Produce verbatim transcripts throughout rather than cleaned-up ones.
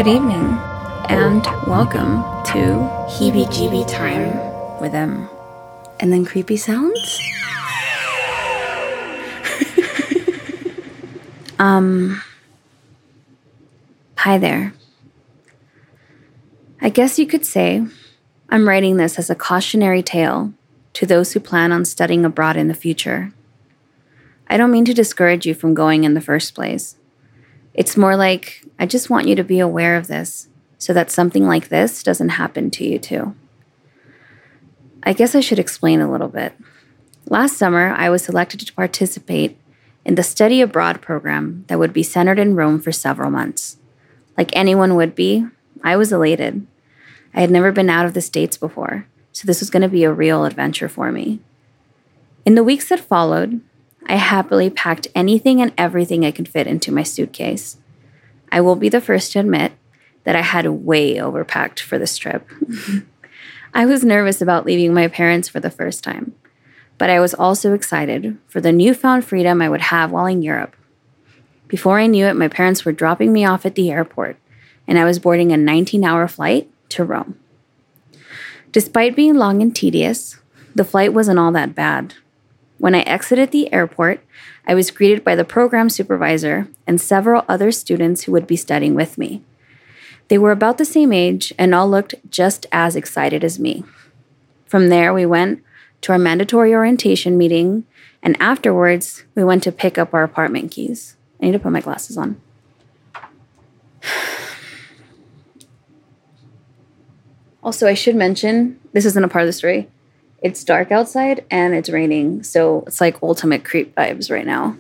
Good evening, and welcome to Heebie-Jeebie Time with them. And then creepy sounds? um, hi there. I guess you could say I'm writing this as a cautionary tale to those who plan on studying abroad in the future. I don't mean to discourage you from going in the first place. It's more like I just want you to be aware of this so that something like this doesn't happen to you too. I guess I should explain a little bit. Last summer, I was selected to participate in the study abroad program that would be centered in Rome for several months. Like anyone would be, I was elated. I had never been out of the States before, so this was going to be a real adventure for me. In the weeks that followed, I happily packed anything and everything I could fit into my suitcase. I will be the first to admit that I had way overpacked for this trip. I was nervous about leaving my parents for the first time, but I was also excited for the newfound freedom I would have while in Europe. Before I knew it, my parents were dropping me off at the airport, and I was boarding a nineteen-hour flight to Rome. Despite being long and tedious, the flight wasn't all that bad. When I exited the airport, I was greeted by the program supervisor and several other students who would be studying with me. They were about the same age and all looked just as excited as me. From there, we went to our mandatory orientation meeting, and afterwards, we went to pick up our apartment keys. I need to put my glasses on. Also, I should mention, this isn't a part of the story. It's dark outside and it's raining, so it's like ultimate creep vibes right now.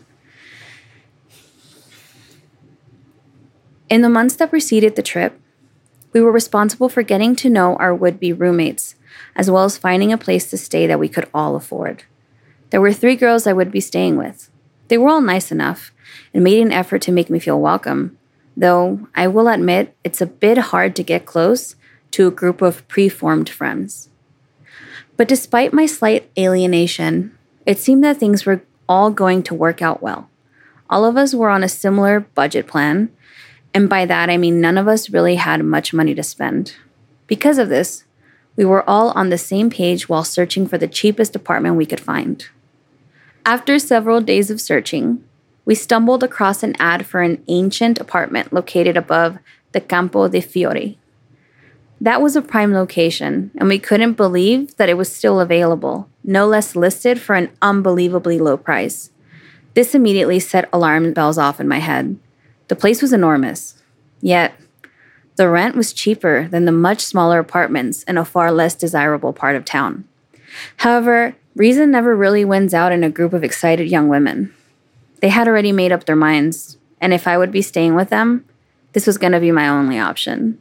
In the months that preceded the trip, we were responsible for getting to know our would-be roommates, as well as finding a place to stay that we could all afford. There were three girls I would be staying with. They were all nice enough and made an effort to make me feel welcome, though I will admit it's a bit hard to get close to a group of pre-formed friends. But despite my slight alienation, it seemed that things were all going to work out well. All of us were on a similar budget plan, and by that I mean none of us really had much money to spend. Because of this, we were all on the same page while searching for the cheapest apartment we could find. After several days of searching, we stumbled across an ad for an ancient apartment located above the Campo dei Fiori. That was a prime location, and we couldn't believe that it was still available, no less listed for an unbelievably low price. This immediately set alarm bells off in my head. The place was enormous, yet the rent was cheaper than the much smaller apartments in a far less desirable part of town. However, reason never really wins out in a group of excited young women. They had already made up their minds, and if I would be staying with them, this was going to be my only option.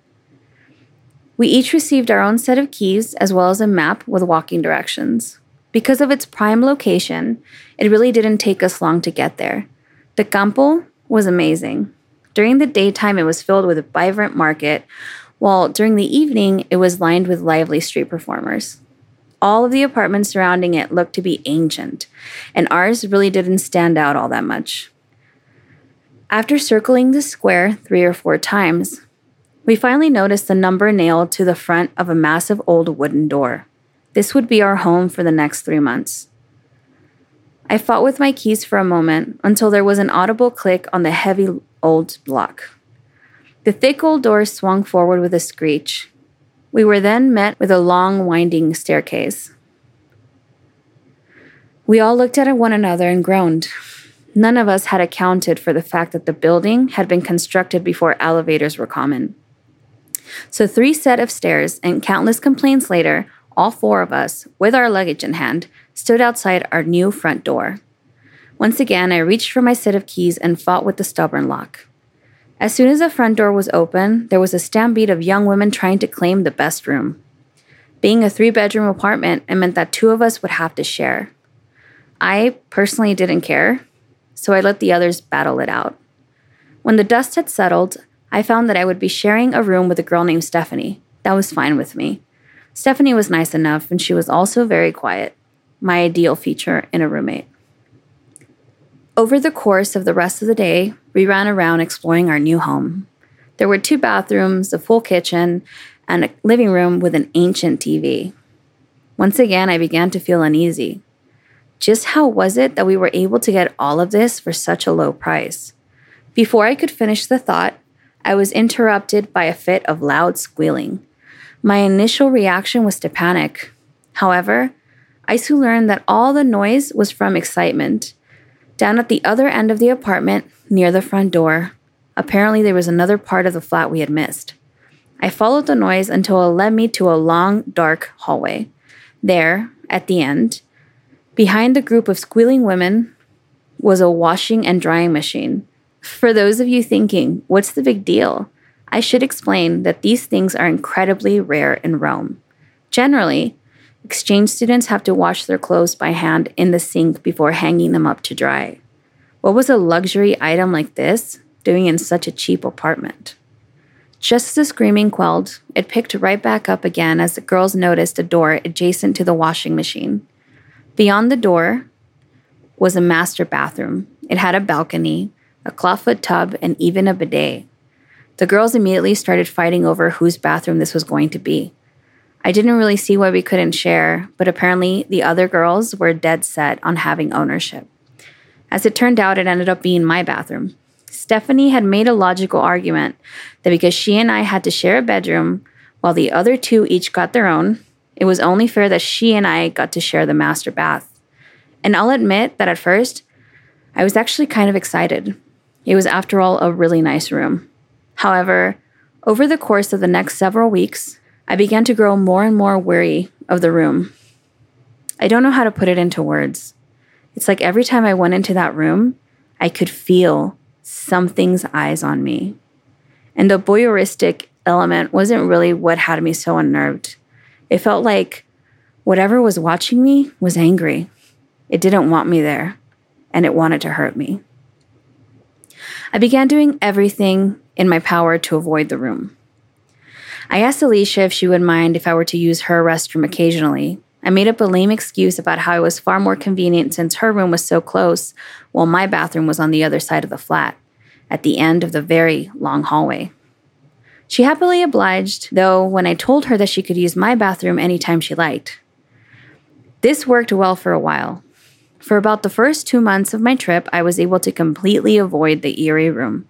We each received our own set of keys as well as a map with walking directions. Because of its prime location, it really didn't take us long to get there. The Campo was amazing. During the daytime, it was filled with a vibrant market, while during the evening, it was lined with lively street performers. All of the apartments surrounding it looked to be ancient, and ours really didn't stand out all that much. After circling the square three or four times, we finally noticed the number nailed to the front of a massive old wooden door. This would be our home for the next three months. I fought with my keys for a moment until there was an audible click on the heavy old lock. The thick old door swung forward with a screech. We were then met with a long, winding staircase. We all looked at one another and groaned. None of us had accounted for the fact that the building had been constructed before elevators were common. So three set of stairs and countless complaints later, all four of us, with our luggage in hand, stood outside our new front door. Once again, I reached for my set of keys and fought with the stubborn lock. As soon as the front door was open, there was a stampede of young women trying to claim the best room. Being a three-bedroom apartment, it meant that two of us would have to share. I personally didn't care, so I let the others battle it out. When the dust had settled, I found that I would be sharing a room with a girl named Stephanie. That was fine with me. Stephanie was nice enough, and she was also very quiet, my ideal feature in a roommate. Over the course of the rest of the day, we ran around exploring our new home. There were two bathrooms, a full kitchen, and a living room with an ancient T V. Once again, I began to feel uneasy. Just how was it that we were able to get all of this for such a low price? Before I could finish the thought, I was interrupted by a fit of loud squealing. My initial reaction was to panic. However, I soon learned that all the noise was from excitement. Down at the other end of the apartment, near the front door, apparently there was another part of the flat we had missed. I followed the noise until it led me to a long, dark hallway. There, at the end, behind the group of squealing women, was a washing and drying machine. For those of you thinking, what's the big deal? I should explain that these things are incredibly rare in Rome. Generally, exchange students have to wash their clothes by hand in the sink before hanging them up to dry. What was a luxury item like this doing in such a cheap apartment? Just as the screaming quelled, it picked right back up again as the girls noticed a door adjacent to the washing machine. Beyond the door was a master bathroom. It had a balcony, a clawfoot tub, and even a bidet. The girls immediately started fighting over whose bathroom this was going to be. I didn't really see why we couldn't share, but apparently the other girls were dead set on having ownership. As it turned out, it ended up being my bathroom. Stephanie had made a logical argument that because she and I had to share a bedroom while the other two each got their own, it was only fair that she and I got to share the master bath. And I'll admit that at first, I was actually kind of excited. It was, after all, a really nice room. However, over the course of the next several weeks, I began to grow more and more weary of the room. I don't know how to put it into words. It's like every time I went into that room, I could feel something's eyes on me. And the voyeuristic element wasn't really what had me so unnerved. It felt like whatever was watching me was angry. It didn't want me there, and it wanted to hurt me. I began doing everything in my power to avoid the room. I asked Alicia if she would mind if I were to use her restroom occasionally. I made up a lame excuse about how it was far more convenient since her room was so close, while my bathroom was on the other side of the flat, at the end of the very long hallway. She happily obliged, though, when I told her that she could use my bathroom anytime she liked. This worked well for a while. For about the first two months of my trip, I was able to completely avoid the eerie room.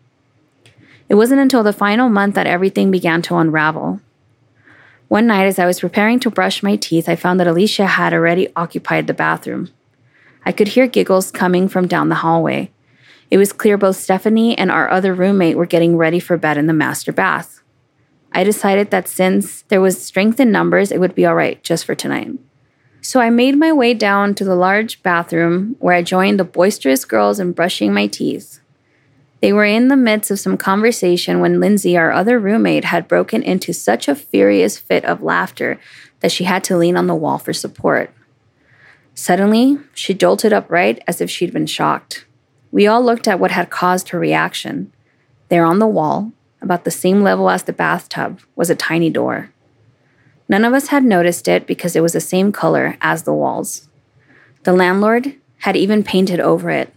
It wasn't until the final month that everything began to unravel. One night, as I was preparing to brush my teeth, I found that Alicia had already occupied the bathroom. I could hear giggles coming from down the hallway. It was clear both Stephanie and our other roommate were getting ready for bed in the master bath. I decided that since there was strength in numbers, it would be all right just for tonight. So I made my way down to the large bathroom where I joined the boisterous girls in brushing my teeth. They were in the midst of some conversation when Lindsay, our other roommate, had broken into such a furious fit of laughter that she had to lean on the wall for support. Suddenly, she jolted upright as if she'd been shocked. We all looked at what had caused her reaction. There on the wall, about the same level as the bathtub, was a tiny door. None of us had noticed it because it was the same color as the walls. The landlord had even painted over it.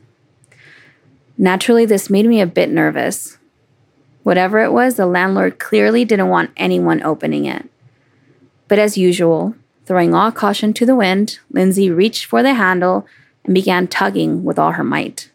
Naturally, this made me a bit nervous. Whatever it was, the landlord clearly didn't want anyone opening it. But as usual, throwing all caution to the wind, Lindsay reached for the handle and began tugging with all her might.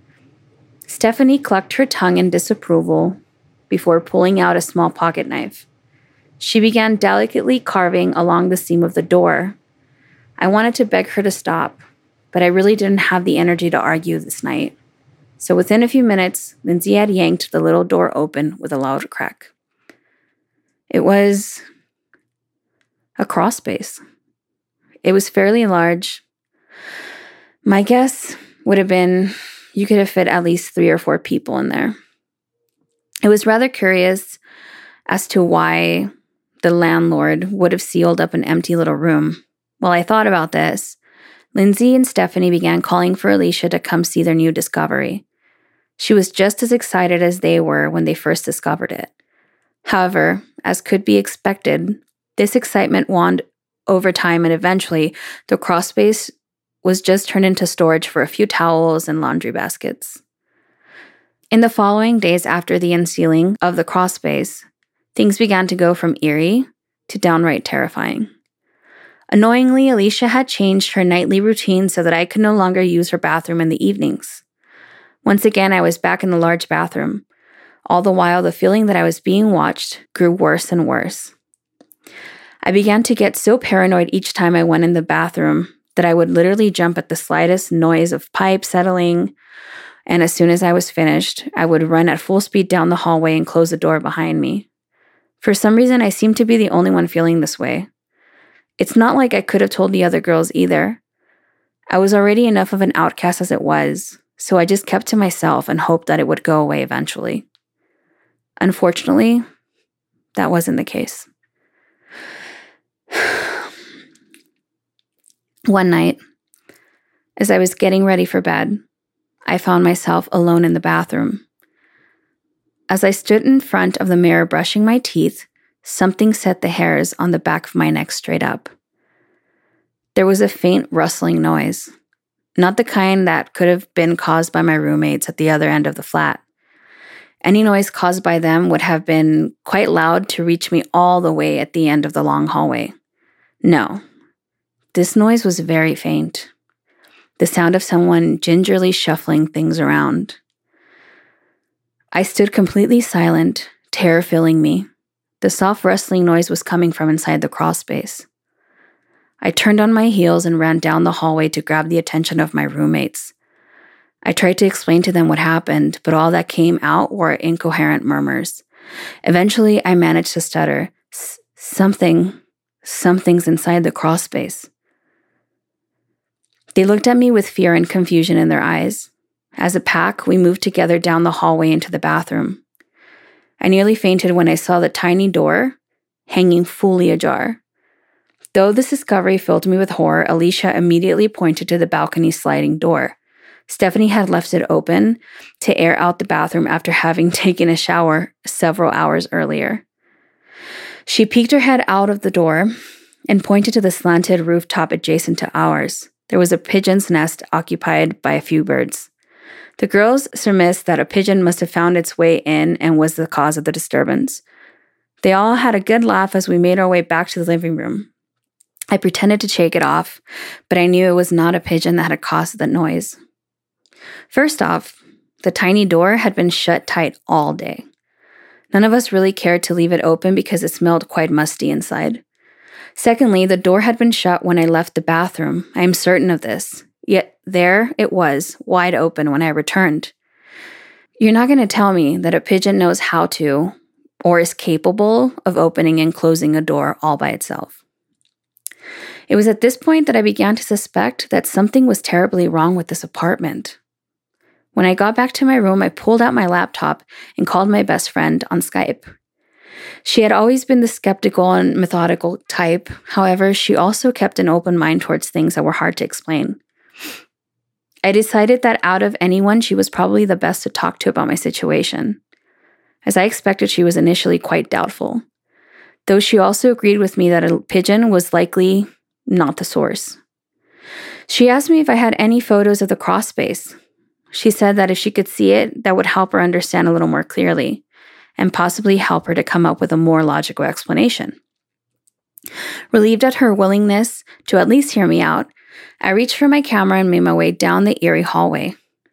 Stephanie clucked her tongue in disapproval before pulling out a small pocket knife. She began delicately carving along the seam of the door. I wanted to beg her to stop, but I really didn't have the energy to argue this night. So within a few minutes, Lindsay had yanked the little door open with a loud crack. It was a crawl space. It was fairly large. My guess would have been you could have fit at least three or four people in there. It was rather curious as to why the landlord would have sealed up an empty little room. While I thought about this, Lindsay and Stephanie began calling for Alicia to come see their new discovery. She was just as excited as they were when they first discovered it. However, as could be expected, this excitement waned over time, and eventually the crawl space was just turned into storage for a few towels and laundry baskets. In the following days after the unsealing of the crawl space, things began to go from eerie to downright terrifying. Annoyingly, Alicia had changed her nightly routine so that I could no longer use her bathroom in the evenings. Once again, I was back in the large bathroom. All the while, the feeling that I was being watched grew worse and worse. I began to get so paranoid each time I went in the bathroom that I would literally jump at the slightest noise of pipes settling, and as soon as I was finished, I would run at full speed down the hallway and close the door behind me. For some reason, I seemed to be the only one feeling this way. It's not like I could have told the other girls either. I was already enough of an outcast as it was, so I just kept to myself and hoped that it would go away eventually. Unfortunately, that wasn't the case. One night, as I was getting ready for bed, I found myself alone in the bathroom. As I stood in front of the mirror brushing my teeth, something set the hairs on the back of my neck straight up. There was a faint rustling noise, not the kind that could have been caused by my roommates at the other end of the flat. Any noise caused by them would have been quite loud to reach me all the way at the end of the long hallway. No, this noise was very faint. The sound of someone gingerly shuffling things around. I stood completely silent, terror filling me. The soft rustling noise was coming from inside the crawl space. I turned on my heels and ran down the hallway to grab the attention of my roommates. I tried to explain to them what happened, but all that came out were incoherent murmurs. Eventually, I managed to stutter, Something, something's inside the crawl space. They looked at me with fear and confusion in their eyes. As a pack, we moved together down the hallway into the bathroom. I nearly fainted when I saw the tiny door hanging fully ajar. Though this discovery filled me with horror, Alicia immediately pointed to the balcony sliding door. Stephanie had left it open to air out the bathroom after having taken a shower several hours earlier. She peeked her head out of the door and pointed to the slanted rooftop adjacent to ours. There was a pigeon's nest occupied by a few birds. The girls surmised that a pigeon must have found its way in and was the cause of the disturbance. They all had a good laugh as we made our way back to the living room. I pretended to shake it off, but I knew it was not a pigeon that had caused the noise. First off, the tiny door had been shut tight all day. None of us really cared to leave it open because it smelled quite musty inside. Secondly, the door had been shut when I left the bathroom. I am certain of this. Yet there it was, wide open when I returned. You're not going to tell me that a pigeon knows how to, or is capable of opening and closing a door all by itself. It was at this point that I began to suspect that something was terribly wrong with this apartment. When I got back to my room, I pulled out my laptop and called my best friend on Skype. She had always been the skeptical and methodical type. However, she also kept an open mind towards things that were hard to explain. I decided that out of anyone, she was probably the best to talk to about my situation. As I expected, she was initially quite doubtful, though she also agreed with me that a pigeon was likely not the source. She asked me if I had any photos of the crawl space. She said that if she could see it, that would help her understand a little more clearly, and possibly help her to come up with a more logical explanation. Relieved at her willingness to at least hear me out, I reached for my camera and made my way down the eerie hallway.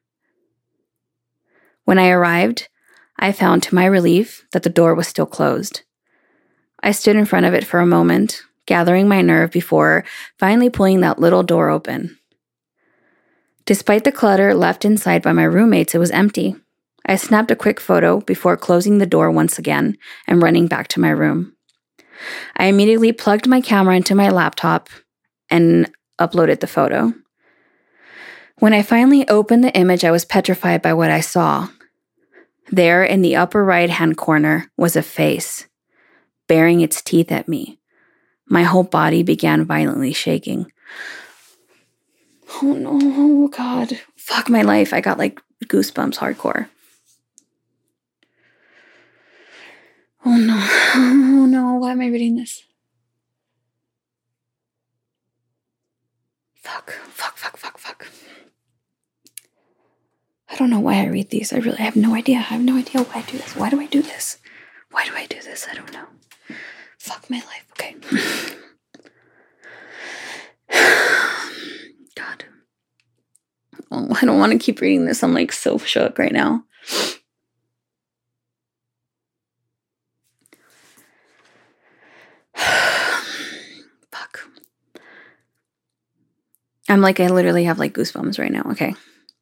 When I arrived, I found to my relief that the door was still closed. I stood in front of it for a moment, gathering my nerve before finally pulling that little door open. Despite the clutter left inside by my roommates, it was empty. I snapped a quick photo before closing the door once again and running back to my room. I immediately plugged my camera into my laptop and uploaded the photo. When I finally opened the image, I was petrified by what I saw. There, in the upper right-hand corner, was a face, baring its teeth at me. My whole body began violently shaking. Oh no, oh God. Fuck my life. I got like goosebumps hardcore. Oh no, oh no, why am I reading this? Fuck, fuck, fuck, fuck, fuck. I don't know why I read these. I really have no idea. I have no idea why I do this. Why do I do this? Why do I do this? I don't know. Fuck my life. Okay. God. Oh, I don't want to keep reading this. I'm like so shook right now. Fuck. I'm like, I literally have like goosebumps right now. Okay.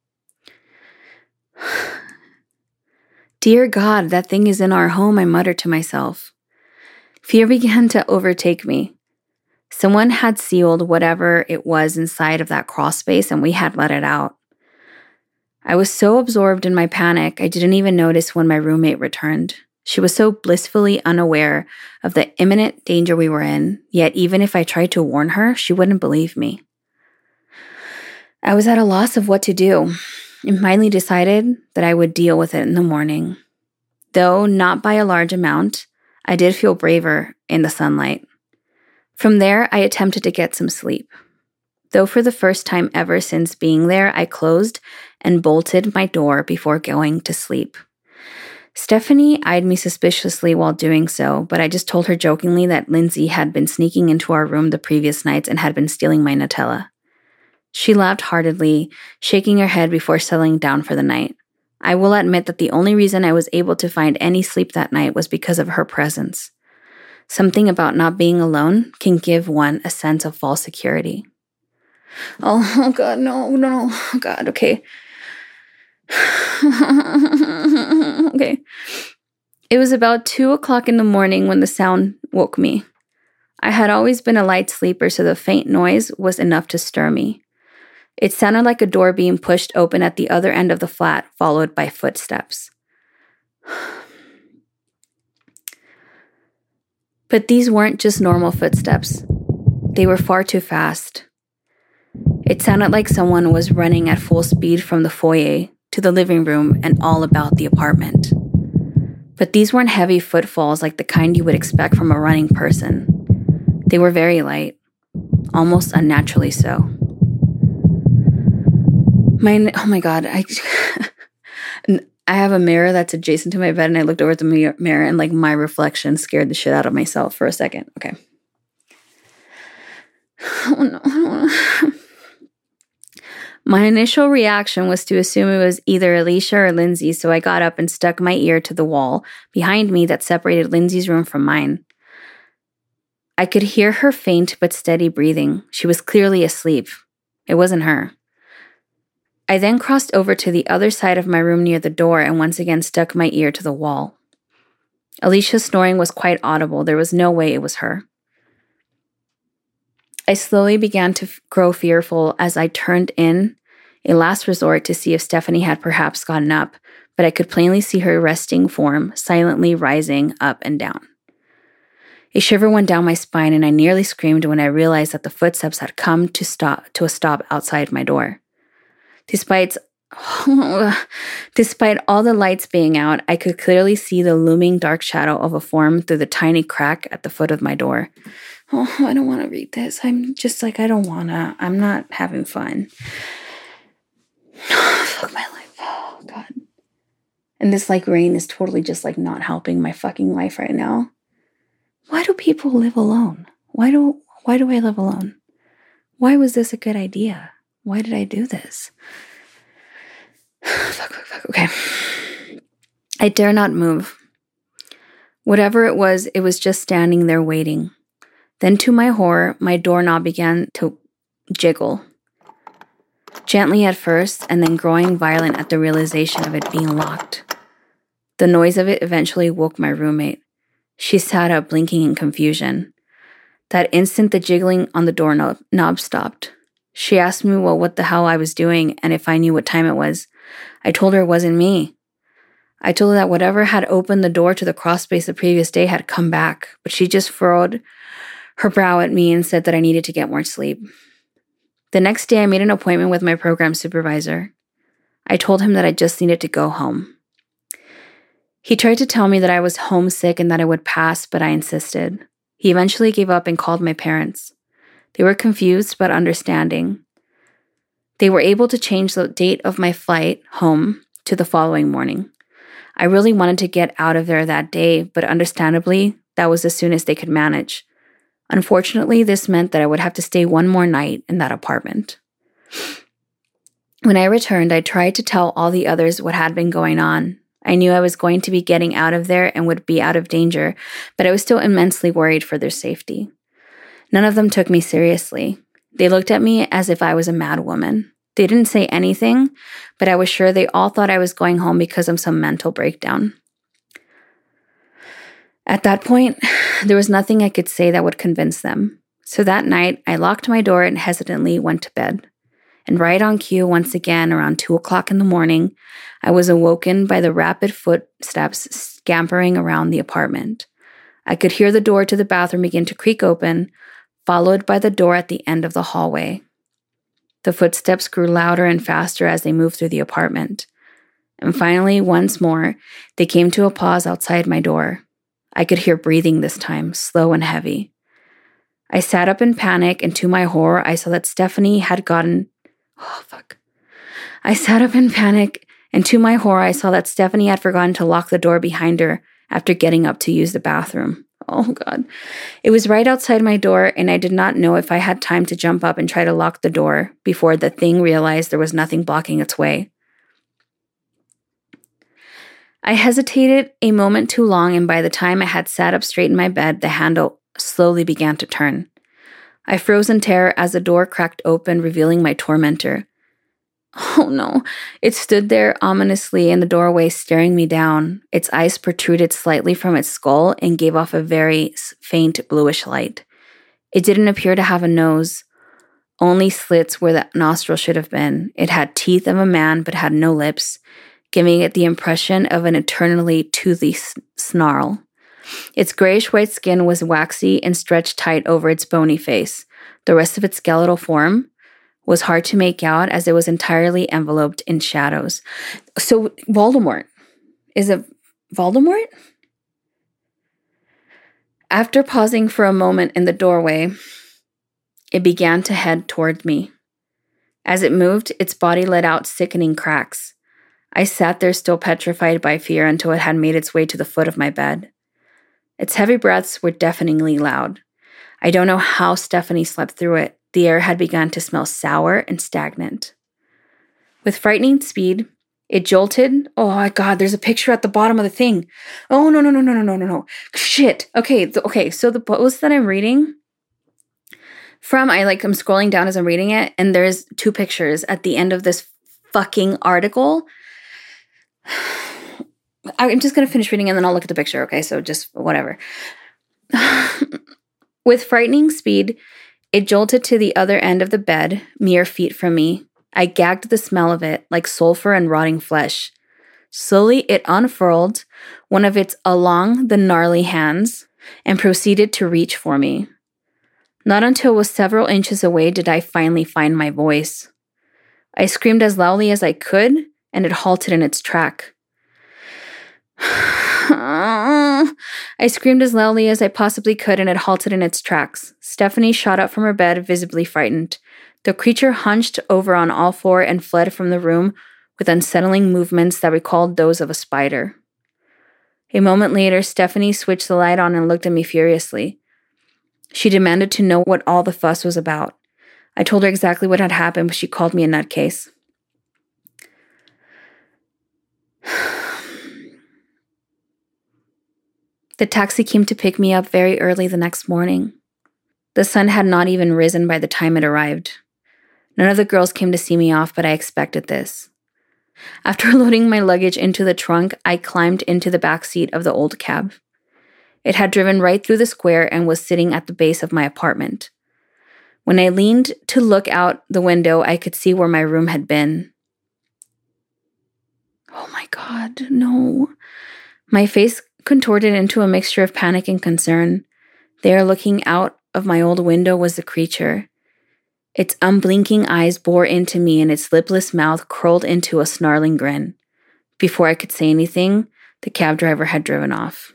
Dear God, that thing is in our home, I muttered to myself. Fear began to overtake me. Someone had sealed whatever it was inside of that crawl space and we had let it out. I was so absorbed in my panic, I didn't even notice when my roommate returned. She was so blissfully unaware of the imminent danger we were in, yet even if I tried to warn her, she wouldn't believe me. I was at a loss of what to do, and finally decided that I would deal with it in the morning. Though not by a large amount, I did feel braver in the sunlight. From there, I attempted to get some sleep. Though for the first time ever since being there, I closed and bolted my door before going to sleep. Stephanie eyed me suspiciously while doing so, but I just told her jokingly that Lindsay had been sneaking into our room the previous nights and had been stealing my Nutella. She laughed heartedly, shaking her head before settling down for the night. I will admit that the only reason I was able to find any sleep that night was because of her presence. Something about not being alone can give one a sense of false security. Oh, oh God, no, no, no, oh God, okay. Okay. It was about two o'clock in the morning when the sound woke me. I had always been a light sleeper, so the faint noise was enough to stir me. It sounded like a door being pushed open at the other end of the flat, followed by footsteps. But these weren't just normal footsteps. They were far too fast. It sounded like someone was running at full speed from the foyer to the living room and all about the apartment. But these weren't heavy footfalls like the kind you would expect from a running person. They were very light, almost unnaturally so. My, oh my God, I, I have a mirror that's adjacent to my bed, and I looked over at the mirror, mirror and like my reflection scared the shit out of myself for a second. Okay. Oh no. My initial reaction was to assume it was either Alicia or Lindsay, so I got up and stuck my ear to the wall behind me that separated Lindsay's room from mine. I could hear her faint but steady breathing. She was clearly asleep. It wasn't her. I then crossed over to the other side of my room near the door and once again stuck my ear to the wall. Alicia's snoring was quite audible. There was no way it was her. I slowly began to f- grow fearful as I turned in a last resort to see if Stephanie had perhaps gotten up, but I could plainly see her resting form silently rising up and down. A shiver went down my spine and I nearly screamed when I realized that the footsteps had come to stop to a stop outside my door. Despite, despite all the lights being out, I could clearly see the looming dark shadow of a form through the tiny crack at the foot of my door. Oh, I don't want to read this. I'm just like, I don't want to. I'm not having fun. Fuck my life. Oh, God. And this, like, rain is totally just, like, not helping my fucking life right now. Why do people live alone? Why do, why do I live alone? Why was this a good idea? Why did I do this? Fuck, fuck, fuck. Okay. I dare not move. Whatever it was, it was just standing there waiting. Then to my horror, my doorknob began to jiggle. Gently at first, and then growing violent at the realization of it being locked. The noise of it eventually woke my roommate. She sat up, blinking in confusion. That instant, the jiggling on the doorknob knob stopped. She asked me well, what the hell I was doing and if I knew what time it was. I told her it wasn't me. I told her that whatever had opened the door to the crawl space the previous day had come back, but she just furrowed her brow at me and said that I needed to get more sleep. The next day, I made an appointment with my program supervisor. I told him that I just needed to go home. He tried to tell me that I was homesick and that I would pass, but I insisted. He eventually gave up and called my parents. They were confused but understanding. They were able to change the date of my flight home to the following morning. I really wanted to get out of there that day, but understandably, that was as soon as they could manage. Unfortunately, this meant that I would have to stay one more night in that apartment. When I returned, I tried to tell all the others what had been going on. I knew I was going to be getting out of there and would be out of danger, but I was still immensely worried for their safety. None of them took me seriously. They looked at me as if I was a mad woman. They didn't say anything, but I was sure they all thought I was going home because of some mental breakdown. At that point, there was nothing I could say that would convince them. So that night, I locked my door and hesitantly went to bed. And right on cue, once again, around two o'clock in the morning, I was awoken by the rapid footsteps scampering around the apartment. I could hear the door to the bathroom begin to creak open, followed by the door at the end of the hallway. The footsteps grew louder and faster as they moved through the apartment. And finally, once more, they came to a pause outside my door. I could hear breathing this time, slow and heavy. I sat up in panic, and to my horror, I saw that Stephanie had gotten... Oh, fuck. I sat up in panic, and to my horror, I saw that Stephanie had forgotten to lock the door behind her after getting up to use the bathroom. Oh, God. It was right outside my door, and I did not know if I had time to jump up and try to lock the door before the thing realized there was nothing blocking its way. I hesitated a moment too long, and by the time I had sat up straight in my bed, the handle slowly began to turn. I froze in terror as the door cracked open, revealing my tormentor. Oh no, it stood there ominously in the doorway, staring me down. Its eyes protruded slightly from its skull and gave off a very faint bluish light. It didn't appear to have a nose, only slits where the nostril should have been. It had teeth of a man but had no lips, giving it the impression of an eternally toothy snarl. Its grayish-white skin was waxy and stretched tight over its bony face. The rest of its skeletal form was hard to make out as it was entirely enveloped in shadows. So, Voldemort. Is it Voldemort? After pausing for a moment in the doorway, it began to head toward me. As it moved, its body let out sickening cracks. I sat there still petrified by fear until it had made its way to the foot of my bed. Its heavy breaths were deafeningly loud. I don't know how Stephanie slept through it. The air had begun to smell sour and stagnant. With frightening speed, it jolted. Oh my God, there's a picture at the bottom of the thing. Oh, no, no, no, no, no, no, no, no. Shit. Okay, th- okay, so the post that I'm reading from, I like, I'm scrolling down as I'm reading it, and there's two pictures at the end of this fucking article. I'm just going to finish reading and then I'll look at the picture, okay? So just whatever. With frightening speed, it jolted to the other end of the bed, mere feet from me. I gagged the smell of it, like sulfur and rotting flesh. Slowly, it unfurled one of its along the gnarly hands and proceeded to reach for me. Not until it was several inches away did I finally find my voice. I screamed as loudly as I could, and it halted in its track. I screamed as loudly as I possibly could, and it halted in its tracks. Stephanie shot up from her bed, visibly frightened. The creature hunched over on all four and fled from the room with unsettling movements that recalled those of a spider. A moment later, Stephanie switched the light on and looked at me furiously. She demanded to know what all the fuss was about. I told her exactly what had happened, but she called me a nutcase. The taxi came to pick me up very early the next morning. The sun had not even risen by the time it arrived. None of the girls came to see me off, but I expected this. After loading my luggage into the trunk, I climbed into the back seat of the old cab. It had driven right through the square and was sitting at the base of my apartment. When I leaned to look out the window, I could see where my room had been. Oh my God, no. My face contorted into a mixture of panic and concern. There, looking out of my old window, was the creature. Its unblinking eyes bore into me, and its lipless mouth curled into a snarling grin. Before I could say anything, the cab driver had driven off.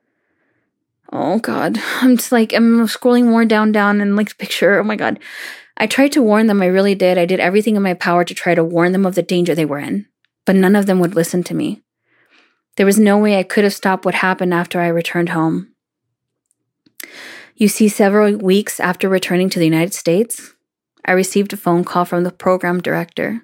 Oh God, I'm just like, I'm scrolling more down, down, and like the picture, oh my God. I tried to warn them, I really did. I did everything in my power to try to warn them of the danger they were in, but none of them would listen to me. There was no way I could have stopped what happened after I returned home. You see, several weeks after returning to the United States, I received a phone call from the program director.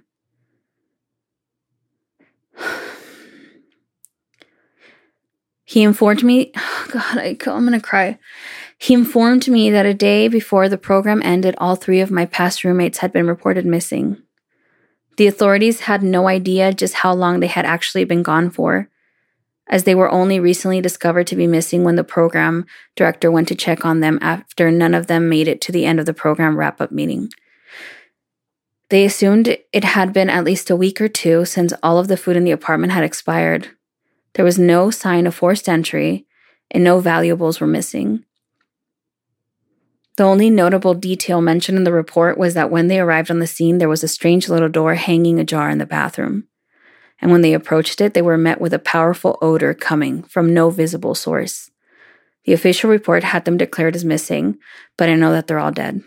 He informed me, oh God, I, I'm going to cry. He informed me that a day before the program ended, all three of my past roommates had been reported missing. The authorities had no idea just how long they had actually been gone for, as they were only recently discovered to be missing when the program director went to check on them after none of them made it to the end of the program wrap-up meeting. They assumed it had been at least a week or two since all of the food in the apartment had expired. There was no sign of forced entry, and no valuables were missing. The only notable detail mentioned in the report was that when they arrived on the scene, there was a strange little door hanging ajar in the bathroom. And when they approached it, they were met with a powerful odor coming from no visible source. The official report had them declared as missing, but I know that they're all dead.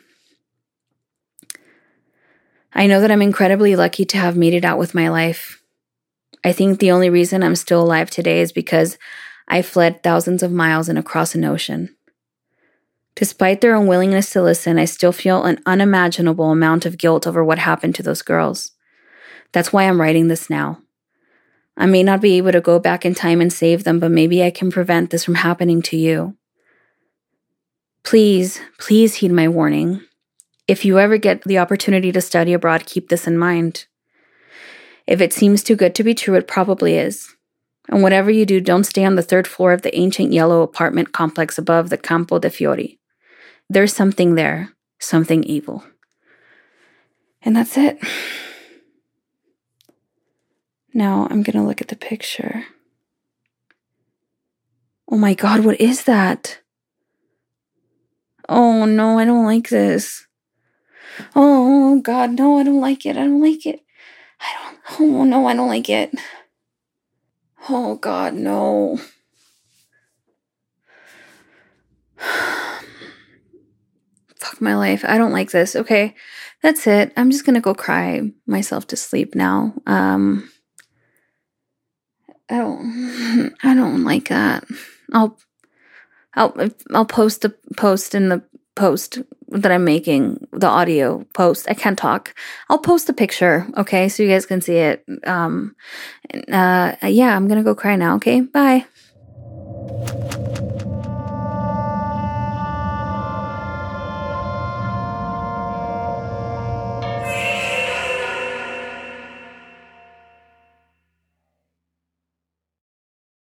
I know that I'm incredibly lucky to have made it out with my life. I think the only reason I'm still alive today is because I fled thousands of miles and across an ocean. Despite their unwillingness to listen, I still feel an unimaginable amount of guilt over what happened to those girls. That's why I'm writing this now. I may not be able to go back in time and save them, but maybe I can prevent this from happening to you. Please, please heed my warning. If you ever get the opportunity to study abroad, keep this in mind. If it seems too good to be true, it probably is. And whatever you do, don't stay on the third floor of the ancient yellow apartment complex above the Campo de Fiori. There's something there, something evil. And that's it. Now I'm going to look at the picture. Oh my God, what is that? Oh no, I don't like this. Oh God, no, I don't like it. I don't like it. I don't, oh no, I don't like it. Oh God, no. Fuck my life. I don't like this. Okay, that's it. I'm just going to go cry myself to sleep now. Um... I don't, I don't like that. I'll, I'll, I'll post the post in the post that I'm making, the audio post. I can't talk. I'll post a picture, okay, so you guys can see it. Um, uh, yeah, I'm gonna go cry now. Okay, bye.